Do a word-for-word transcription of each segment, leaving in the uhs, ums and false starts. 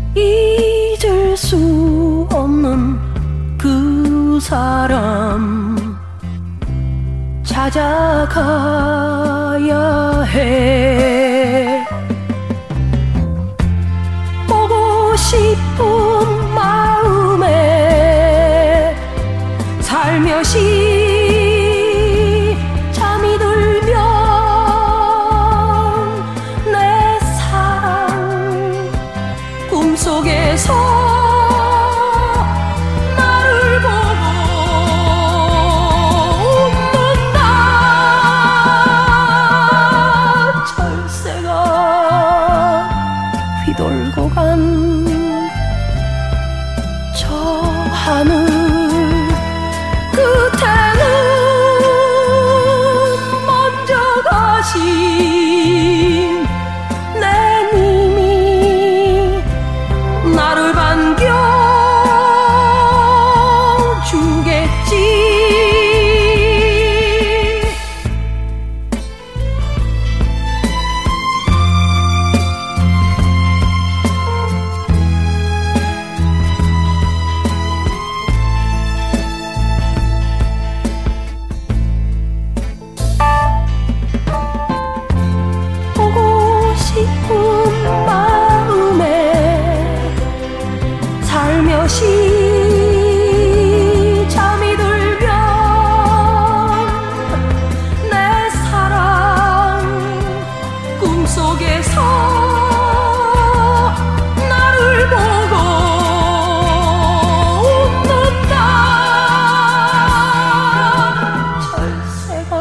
잊을 수 없는 그 사람 찾아가야 해. 보고 싶은 마음에 살며시 잠이 들면 내 사랑 꿈속에서 돌고 간 저 하늘 끝에는 먼저 가신 내 님이 나를 반겨주겠지. 살며시 잠이 들면 내 사랑 꿈속에서 나를 보고 웃는다. 철새가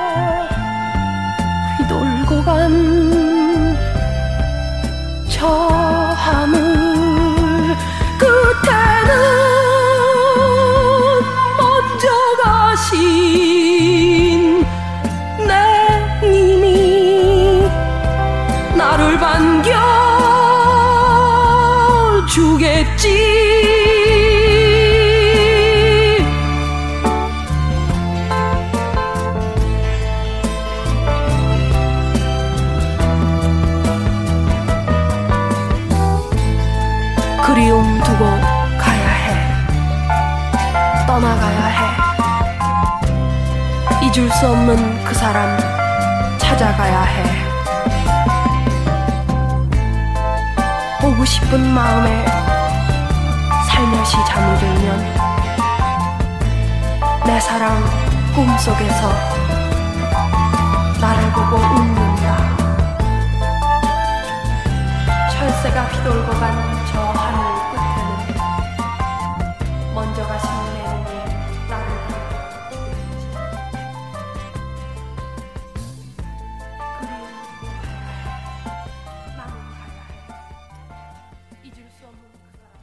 휘돌고 간 저 하늘 끝에는 먼저 가신 내 님이 나를 반겨주겠지. 그리움 두고 가야 해. 떠나가야 해. 잊을 수 없는 그 사람 찾아가야 해. 보고 싶은 마음에 살며시 잠이 들면 내 사랑 꿈속에서 나를 보고 웃는다. 철새가 휘돌고 간 저 하늘 끝에는 먼저 가신 내 님이 나를 반겨주겠지. 그리움 두고 가야 해. 나는 가야 해. 잊을 수 없는 그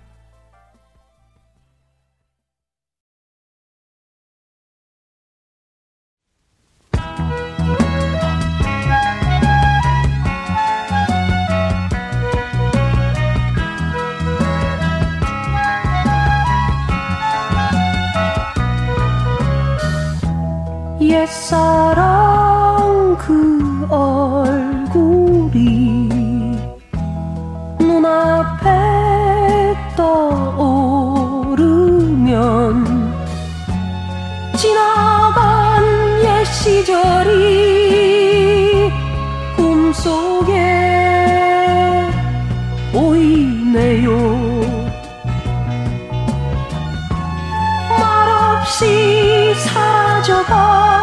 옛사랑 그 얼굴이 눈앞에 떠오르면 지나간 옛 시절이 꿈속에 보이네요. 말없이 사라져가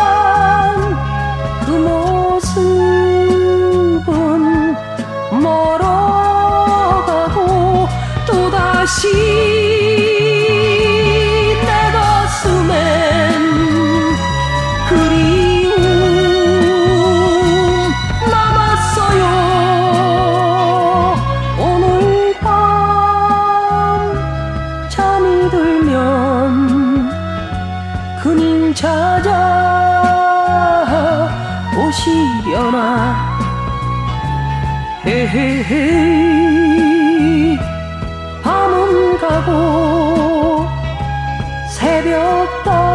그 모습은 멀어가고 또다시 내 가슴엔 그리움 남았어요. 오늘 밤 잠이 들면 그님 찾아 오시려나. 헤헤헤. 밤은 가고 새벽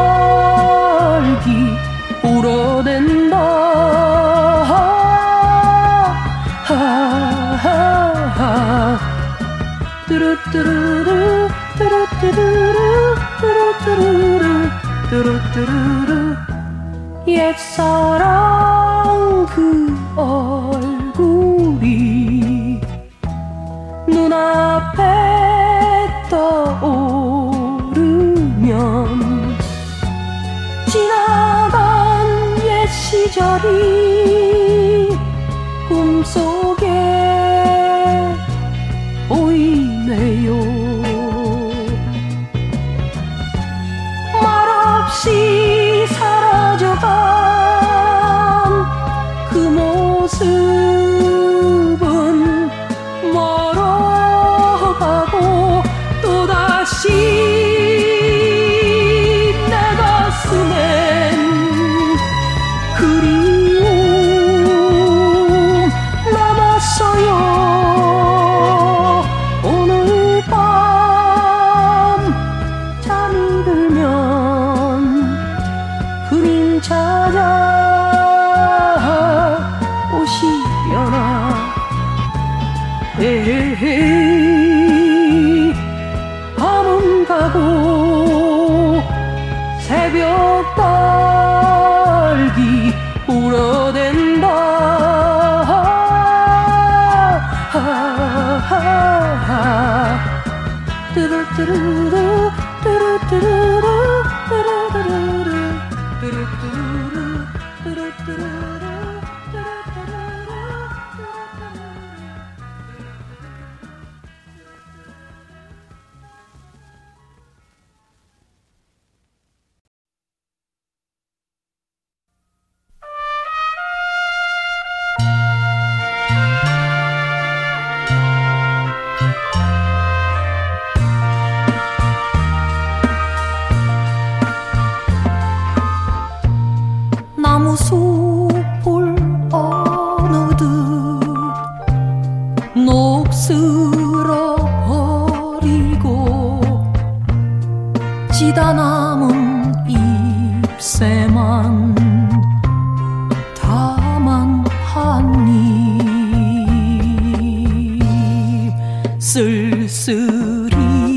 딸기 울어댄다. 하하하. 뚜루뚜루루 뚜루뚜루루 뚜루뚜루루 뚜루뚜루루 옛사랑 그 얼굴이 눈앞에 떠오르면 지나간 옛 시절이 꿈속에 보이네요. 말없이 사라져간 그 모습은 멀어가고 또다시 내 가슴엔 그리움 남았어요. 오늘 밤 잠이 들면 그림 찾아 오시려나. 에헤이 밤은 가고 새벽 딸기 울어댄다. 뚜루뚜루루 뚜루뚜루루 뚜루뚜루루 뚜루뚜루루 뚜루뚜루루 나무 숲을 어느덧 녹슬어 버리고 지다 남은 잎새만 다만 한입 쓸쓸히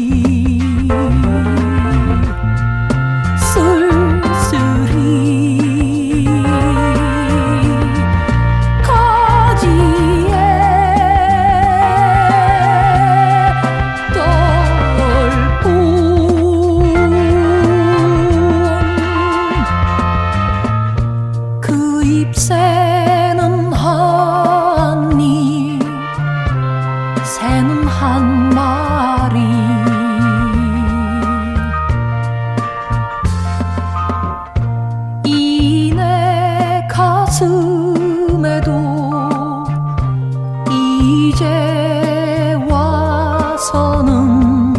쓸쓸히 가지에 떨뿐 그 잎새는 한 입 새는 한 마리 이 내 가슴에도 이제 와서는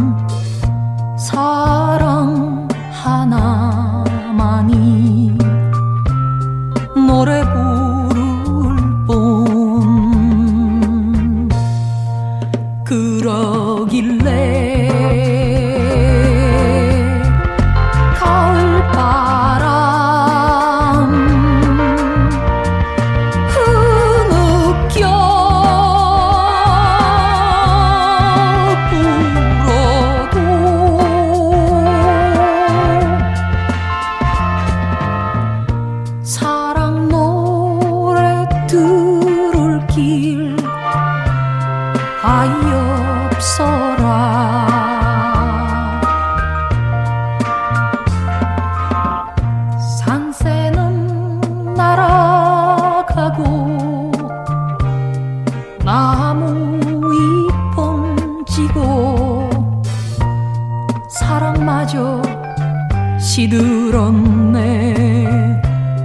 사랑 하나만이 노래 부를 뿐. 그러길래 가을바람 흐느껴 불어도 사랑 노래 들을 길 아이 없어라. 산새는 날아가고 나무 잎은 지고 사랑마저 시들었네.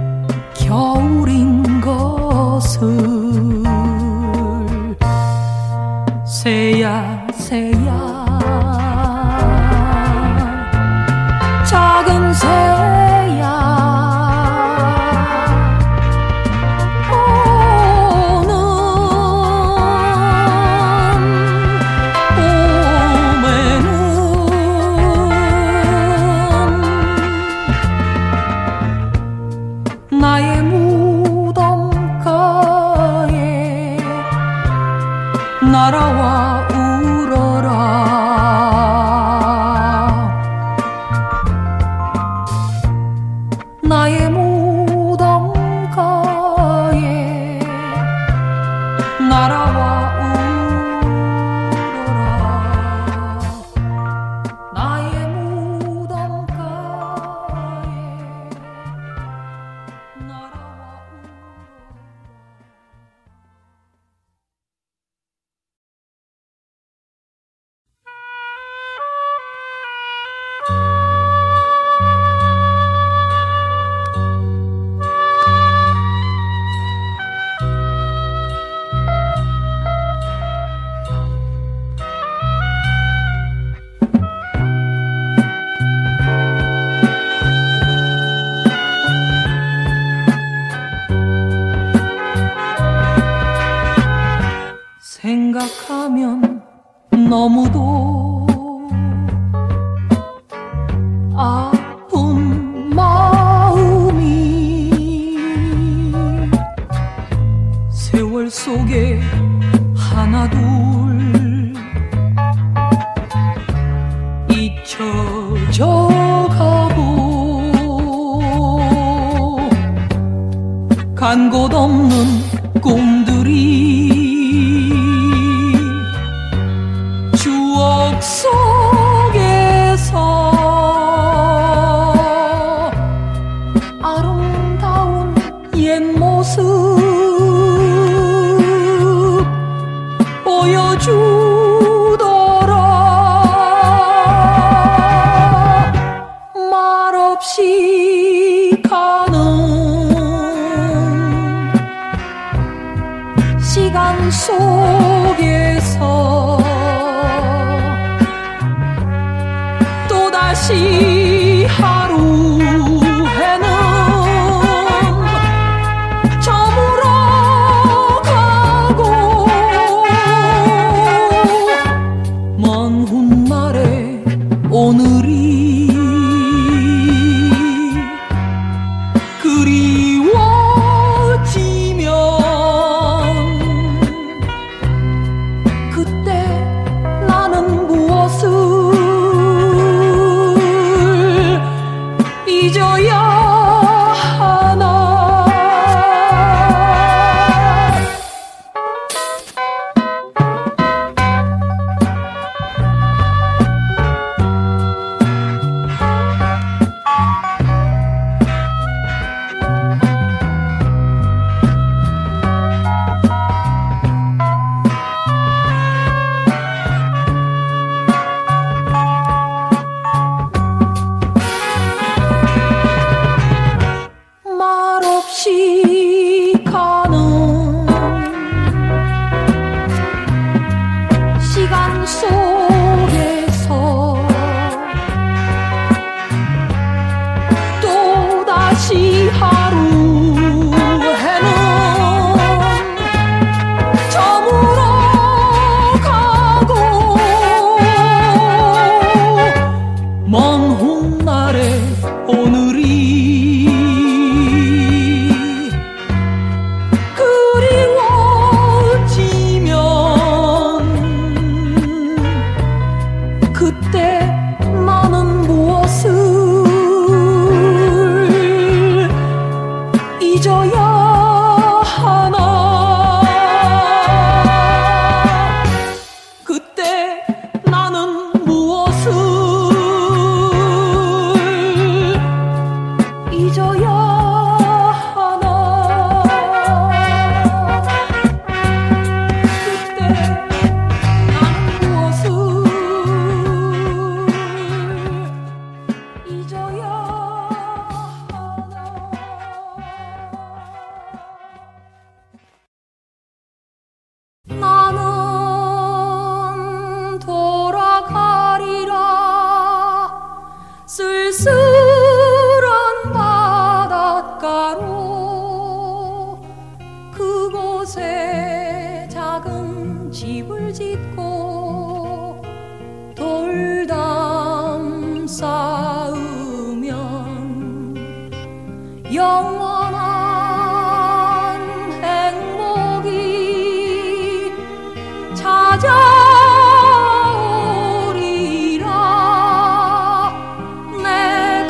겨울인 것을 새야 새야 작은 새야 오는 봄에는 나의 무덤가에 날아와 울어라. 아파도 아픈 마음이 세월 속에 하나둘 잊혀져 가고 간 곳 없는 꿈들이 추억 속에서 아름다운 옛 모습 보여주더라. 말없이 가는 시간 속에서 또다시 하루에는 저물어 가고 먼 훗날에 오늘이 그리워지면 그때 나는 무엇을 잊어야 하나. 말없이 가는 시간 속에서 또다시 하루에는 저물어 가고 먼 훗날에 오늘이 그때 나는 무엇을 잊어야 하나. 그때 나는 무엇을 잊어야 하나. 그때 나는 무엇을 잊어야 하나. 나는 돌아가리라 쓸쓸한 바닷가로 그곳에 작은 집을 짓고 돌담 쌓으면 영원한 행복이 찾아오리라. 내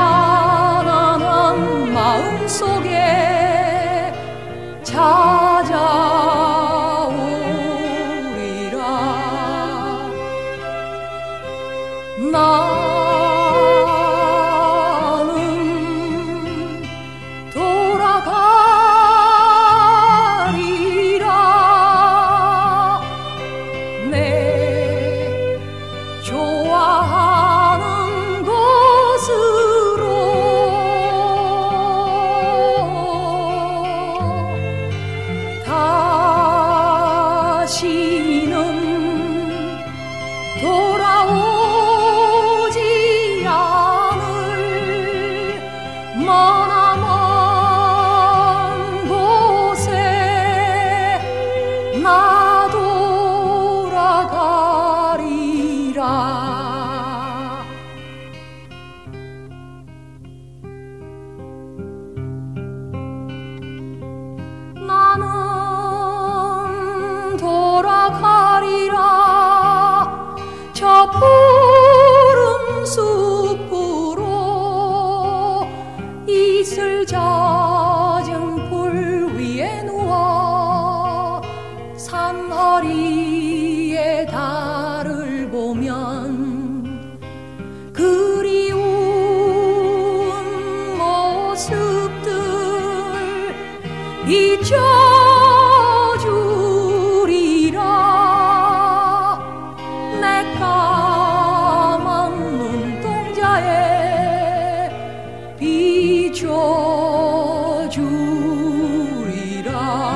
가난한 마음속에 찾아오리라. 나는 돌아가리라. 내 좋아하는 곳으로 다시는 돌아오지 않을 머나먼 곳에 나 돌아가리. 새까만 눈동자에 비춰주리라.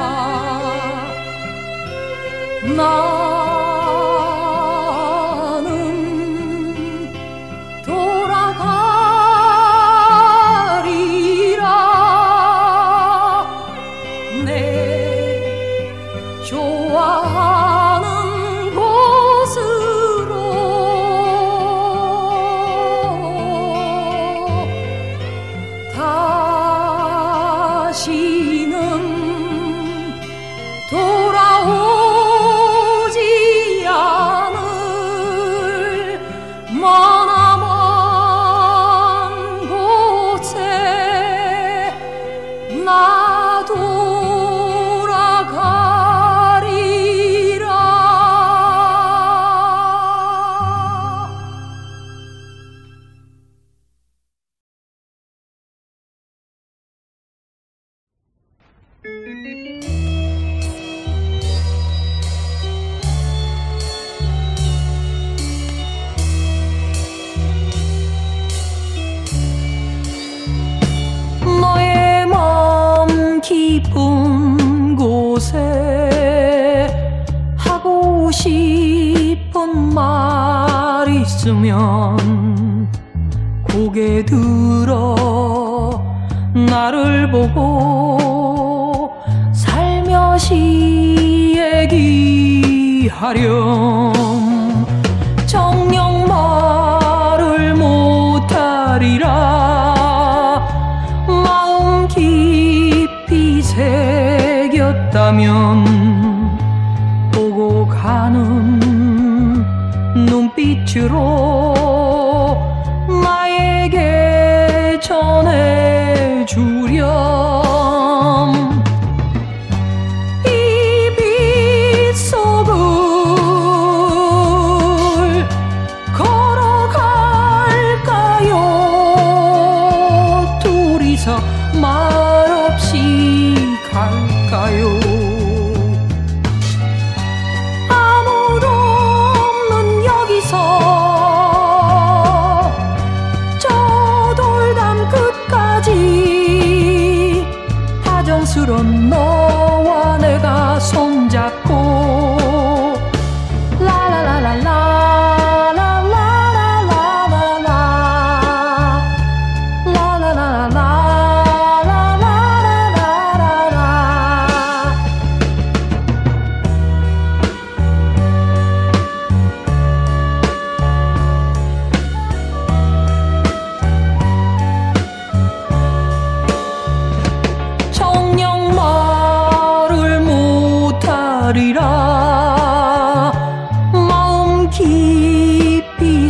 나는 돌아가리라. 내 좋아하는 곳으로. 다시는 돌아오지 않을 머나먼 곳에 나 돌아가리라. 너의 마음 깊은 곳에 하고 싶은 말 있으면 고개 들어 나를 보고 살며시 얘기하렴. 정녕 말을 못하리라. 마음 깊이 새겼다면 보고 가는 눈빛으로 나에게 전해주렴. 이 빗속을 걸어갈까요? 둘이서 말없이 갈까요? 아무도 없는 여기서 저 돌담 끝까지 다정스런 너와 내가 손잡고 정녕 말을 못하리라. 마음 깊이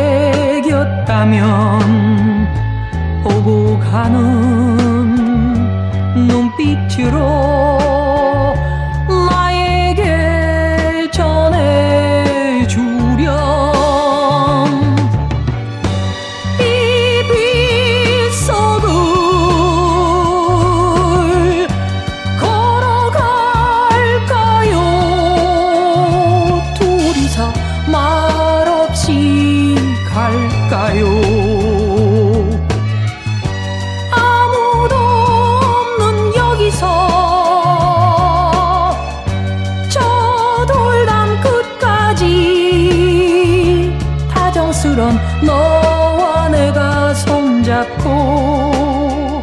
새겼다면 보고 가는 눈빛으로 나에게 전해주렴. 이 빗속을 걸어갈까요? 둘이서 말없이 갈까요? 아무도 없는 여기서 저 돌담 끝까지 다정스런 너와 내가 손잡고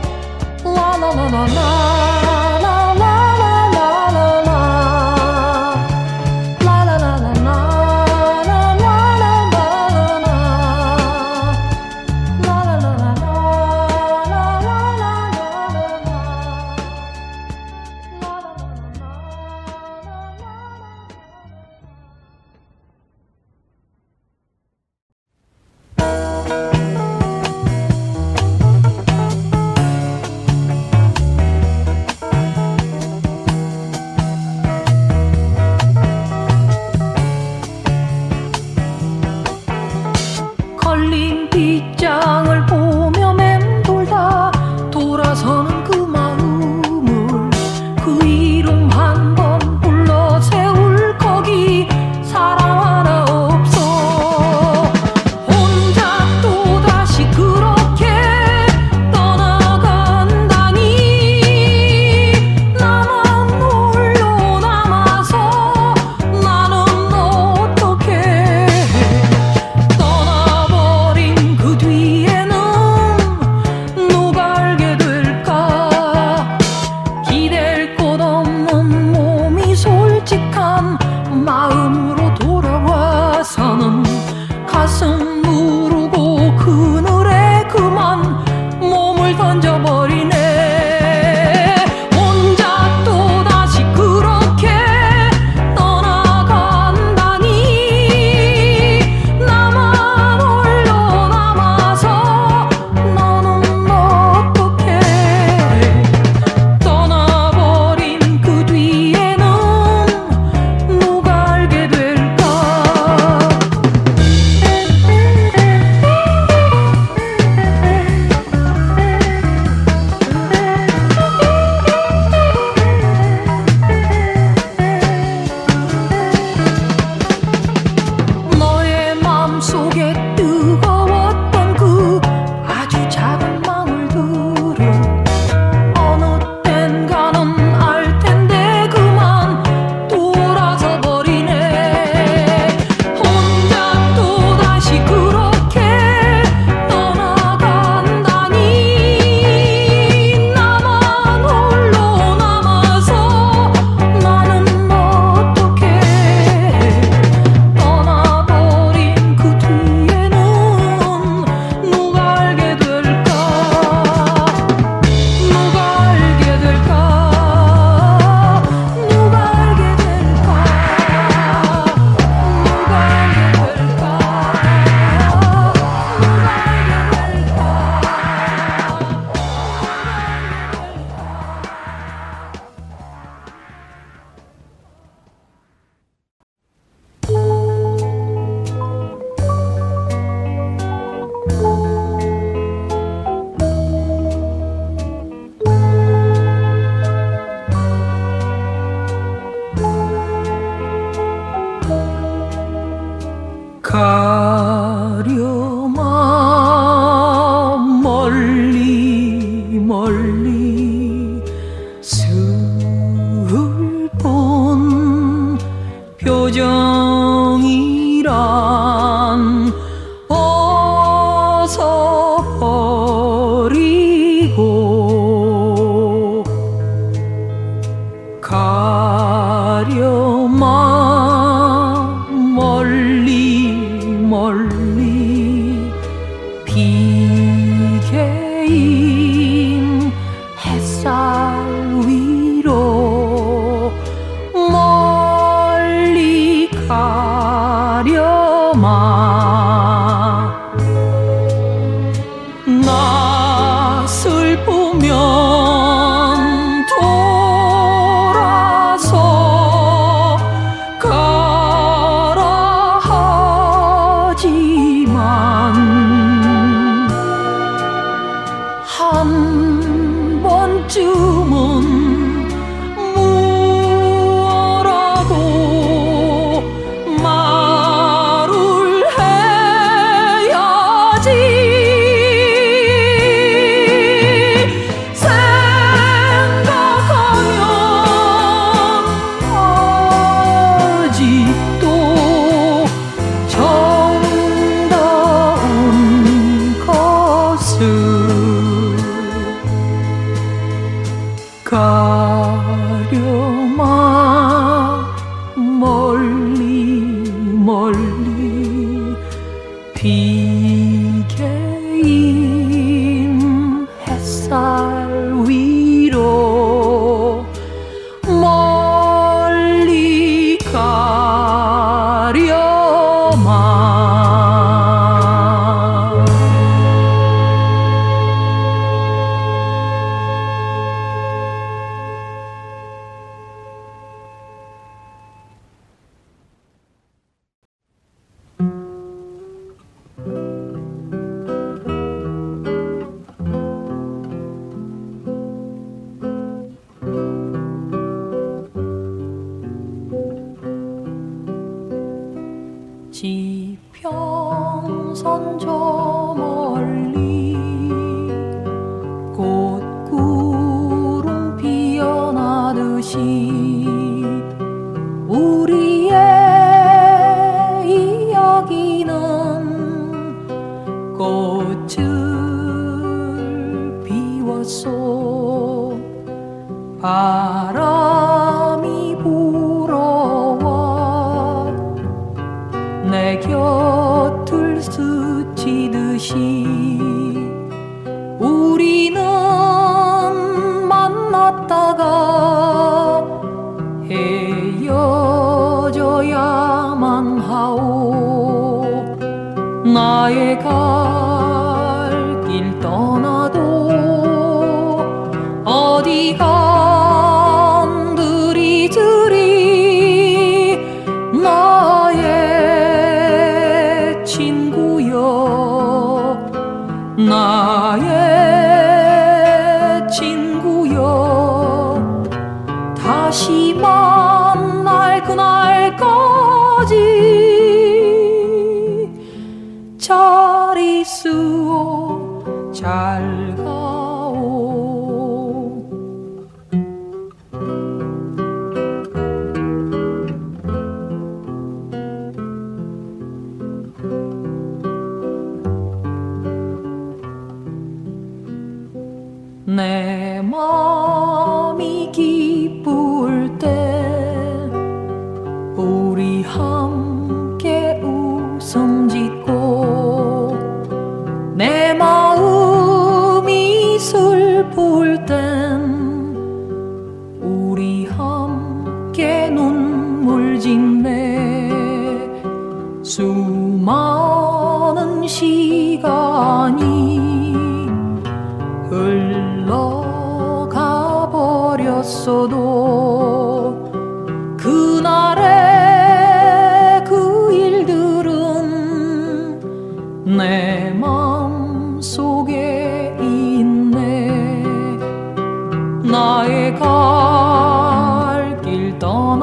속에 뜨거웠던 그 아주 작은 망울들은 어느 땐가는 알 텐데 그만 돌아서 버리네. 혼자 또다시 그렇게 떠나간다니 나만 홀로 남아서 나는 어떻게 떠나버린 그 뒤에는 누가 알게 될까 누가 알게 될까 누가 알게 될까 누가 알게 될까 가려마 멀리 멀리 슬픈 표정이란 어서 버리고 가려마 멀리 멀리 비개인 햇살 위로 멀리 가려마 나 슬프면 돌아서 가라 하지만 한 번쯤은 뭐라고 말을 해야지. 생각하면 아직도 정다운 것을 가려마 멀리 멀리 비개인 햇살 위로 멀리 가려마 지평선 저 멀리 꽃구름 피어나듯이 우리의 이야기는 꽃을 피웠소. 바람이 불어와 내 곁을 스치듯이 우리는 만났다가 헤어져야만 하오. 나의 갈 길 떠나도 어디 간들이 저리 나의 친구여 나의 친구여 다시 만날 그날까지 잘 있으오 잘 가오. 내 맘이 기쁠 때 우리 함께 웃음 짓고 내 마음이 슬플 땐 우리 함께 눈물 짓네. 수많은 시간이 흘러가 버렸어도 그날의 그 일들은 내 맘속에 있네. 나의 갈 길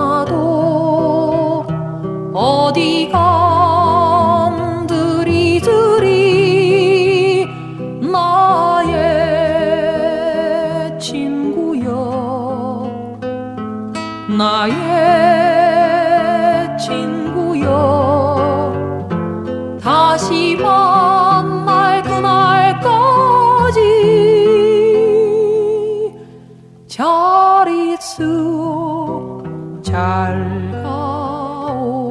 떠나도 어디 간들이들이 나의 친구여 나의 친구여. 다시 만날 그날까지 잘 있으오 잘 가오.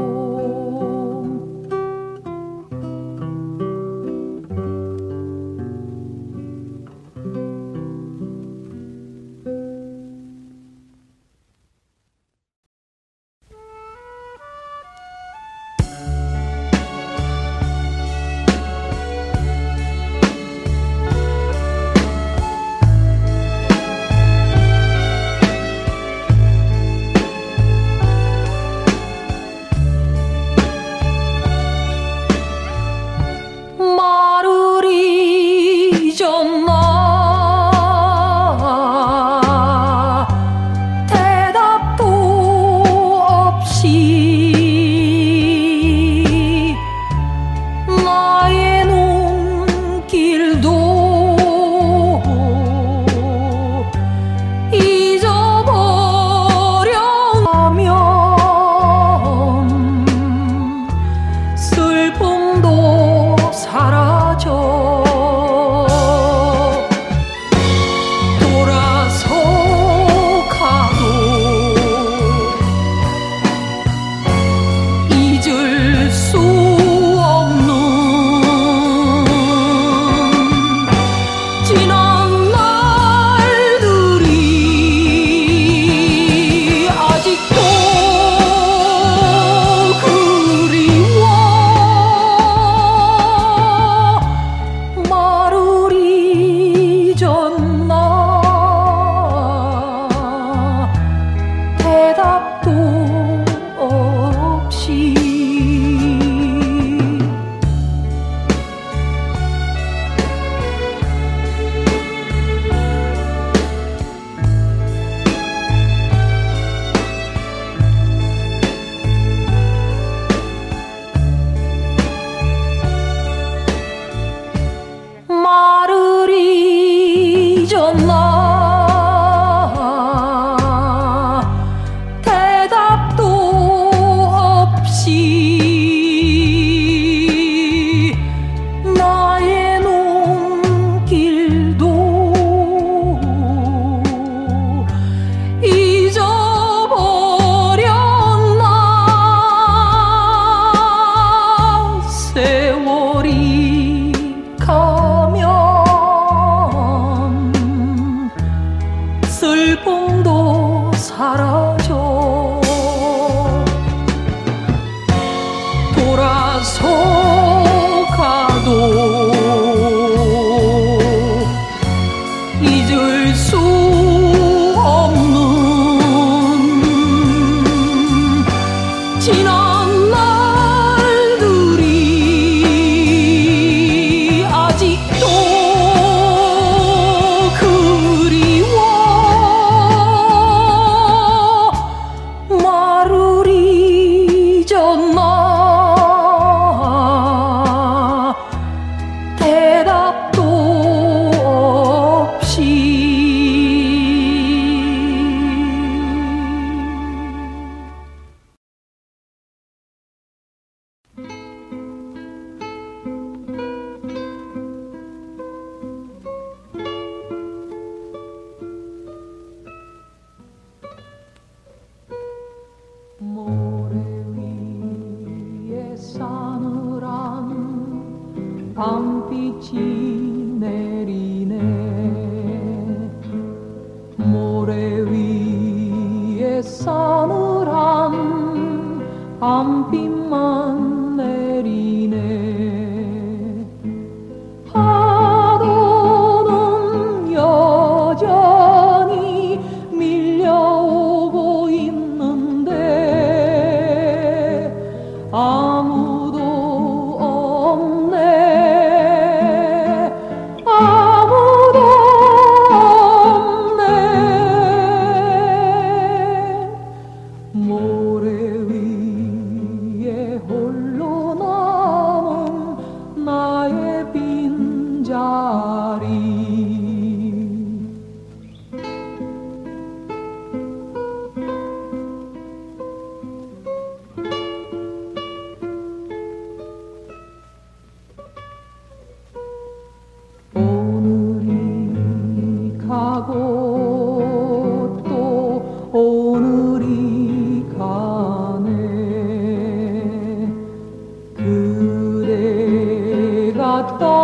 말을 잊었나 대답도 없이 나의 눈길도 잊어버려가면 슬픔도 사라져. 돌아서 가도 잊을 수 없는 지난 날들이 아직도 그리워. 말을 잊었나 대답도 없이 말을 잊었나 대답도 없이 나의 눈길도 잊어버렸나. 세월이 가면 슬픔도 사라져. 돌아서 가도 잊을 수 없는 지난 날들이 아직도 그리워. 밤빛이 내리네. 모래 위에 싸늘한 밤빛만 내리네. 파도는 여전히 밀려오고 있는데 아무도 없네. 아무도 없네. 모래 위에 홀로 남은 나의 빈자리. 오늘이 가고 또 오늘이 가네. 그대가 떠